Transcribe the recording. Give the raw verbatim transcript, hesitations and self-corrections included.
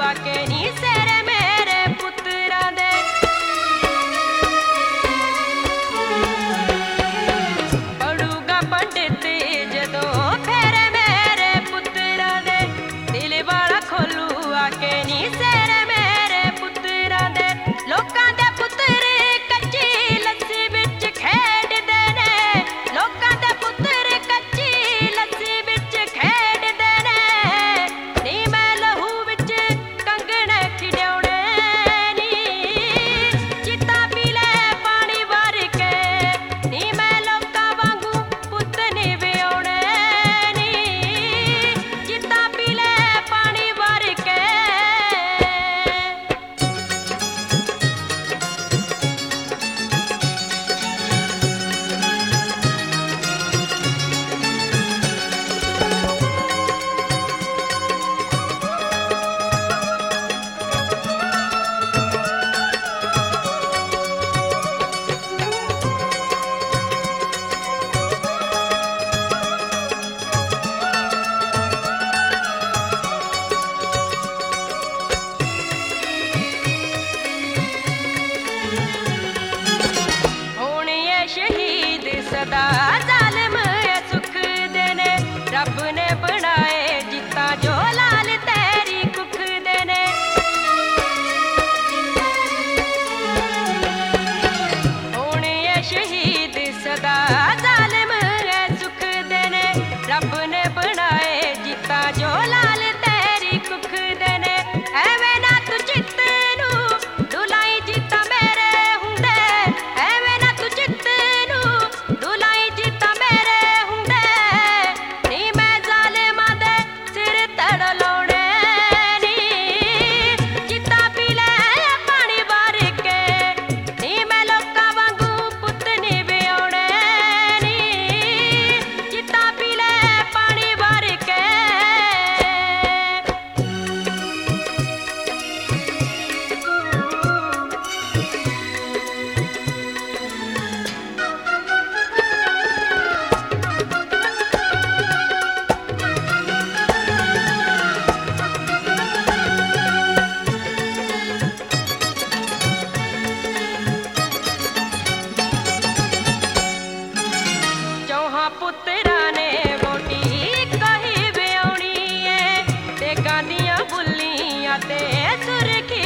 आके नी सेरे मेरे पुत्रा दे। पढ़ूगा पंडित जदों फेरे मेरे पुत्रा दे, दिल वाला खोलू आके नी सेरे मेरे पुत्रा दे। लोकां दे पुत्तर कच्ची लस्सी विच खेडदे ने, लोकां दे पुत्तर कच्ची लस्सी विच खेडदे ने, नी मैं लहू विच कंगणे खिड्याउणे नी, चिता पी ले पानी भर के, नी मैं लोकां वांगू पुत्त नी विआउणे नी, चिता पी ले पानी भर के। होण ये शहीद सदा जालिम ये सुख देने, रब ने बनाए जिता जो लाल तेरी कुख देने। होण ये शहीद सदा जालिम ये सुख देने, रब ने बनाए जिता जो लाल तेरी कुख देने। एवें ना तू चित्त नू डुलाई जिता मेरे हुंदे, एवें ना तू चित्त नू डुलाई जिता मेरे हुंदे, नी मैं जालिमां दे सिर तड़ लाउणे नी, चिता पी ले पानी भर के, नी मैं लोकां वांगू पुत्त नी विआउणे नी, चिता पी ले पानी भर के। चौहां पुत्तरां ने वोटी कही विआउणी ऐ, ते गांदियां बुल्लियां ते सुरखी